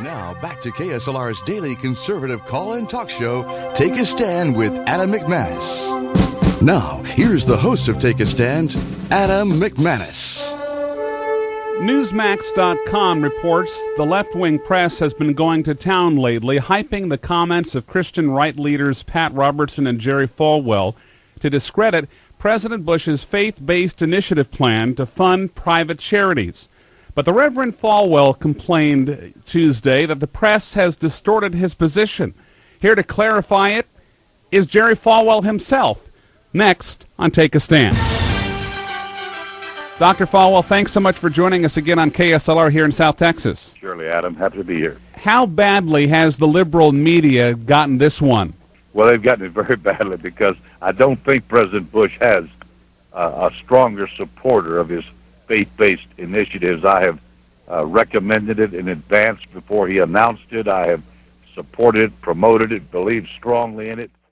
Now, back to KSLR's daily conservative call-in talk show, Take a Stand with Adam McManus. Now, here's the host of Take a Stand, Adam McManus. Newsmax.com reports the left-wing press has been going to town lately, hyping the comments of Christian right leaders Pat Robertson and Jerry Falwell to discredit President Bush's faith-based initiative plan to fund private charities. But the Reverend Falwell complained Tuesday that the press has distorted his position. Here to clarify it is Jerry Falwell himself. Next on Take a Stand. Dr. Falwell, thanks so much for joining us again on KSLR here in South Texas. Surely, Adam. Happy to be here. How badly has the liberal media gotten this one? Well, they've gotten it very badly because I don't think President Bush has a stronger supporter of his faith-based initiatives. I have recommended it in advance before he announced it. I have supported it, promoted it, believed strongly in it.